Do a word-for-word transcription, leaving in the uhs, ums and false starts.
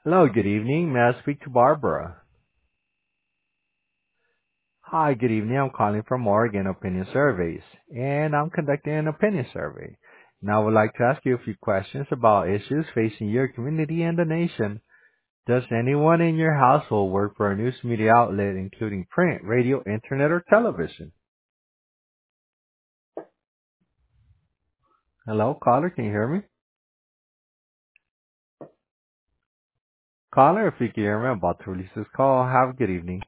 Hello, good evening. May I speak to Barbara? Hi, good evening. I'm calling from Oregon Opinion Surveys, and I'm conducting an opinion survey. And I would like to ask you a few questions about issues facing your community and the nation. Does anyone in your household work for a news media outlet, including print, radio, internet, or television? Hello, caller, can you hear me? Caller, if you can hear me, I'm about to release this call. Have a good evening.